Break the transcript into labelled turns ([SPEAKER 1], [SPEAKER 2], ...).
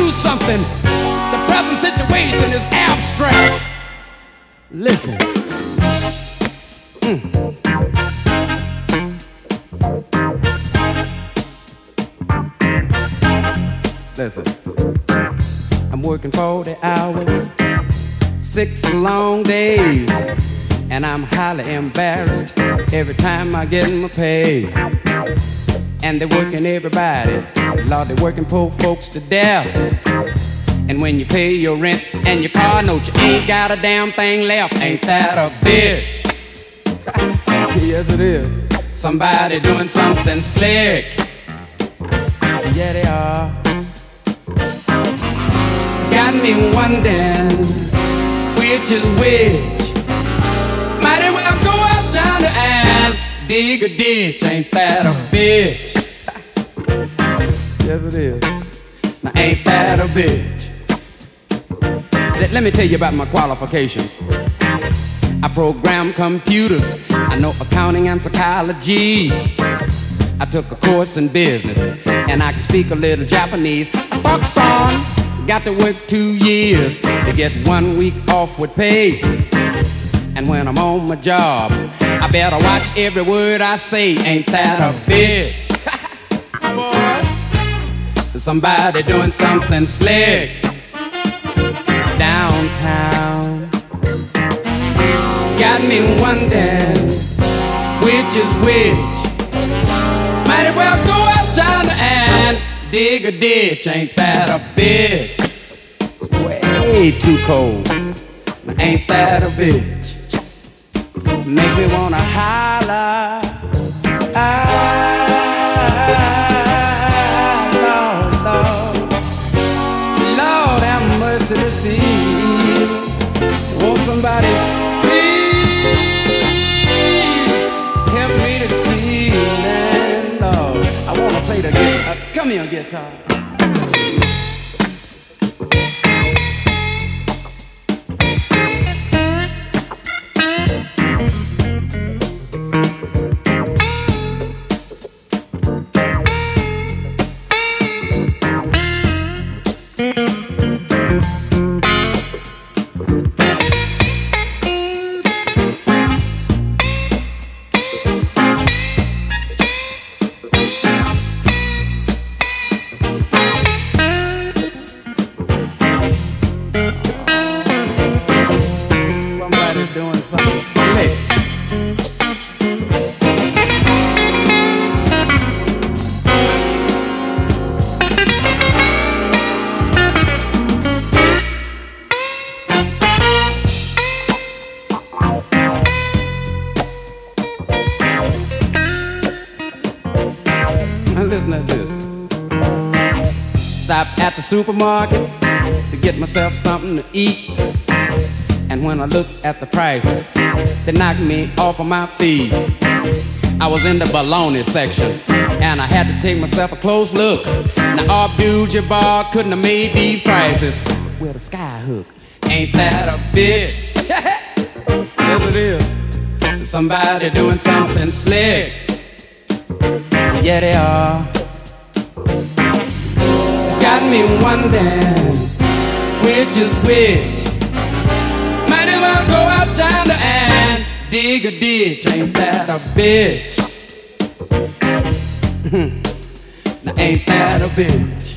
[SPEAKER 1] do something. The present situation is abstract. Listen. Listen. I'm working 40 hours, 6 long days, and I'm highly embarrassed every time I get my pay. And they're working everybody, Lord, they're working poor folks to death. And when you pay your rent and your car note, you ain't got a damn thing left. Ain't that a bitch? Yes, it is. Somebody doing something slick. Yeah, they are. It's got me wondering which is which. Might as well go uptown and dig a ditch. Ain't that a bitch? Yes, it is. Now, ain't that a bitch? Let me tell you about my qualifications. I program computers. I know accounting and psychology. I took a course in business, and I can speak a little Japanese. Fuck's on. Got to work 2 years to get 1 week off with pay. And when I'm on my job, I better watch every word I say. Ain't that a bitch? Boy, somebody doing something slick downtown. It's got me wondering which is which. Might as well go uptown and dig a ditch. Ain't that a bitch? It's way too cold. Ain't that a bitch? Make me wanna holler. Lord, Lord, Lord, have mercy to see. Won't somebody please help me to see? Man, Lord, I wanna play the guitar. Come here, guitar. Doing something slick. Now listen to this. Stop at the supermarket to get myself something to eat. And when I look at the prices, they knocked me off of my feet. I was in the bologna section, and I had to take myself a close look. Now Abdul-Jabbar couldn't have made these prices with a sky hook. Ain't that a bitch? Yes, it is. Somebody doing something slick. Yeah, they are. It's got me wondering which is which. Might as well go outside and dig a ditch. Ain't that a bitch? Now ain't that a bitch?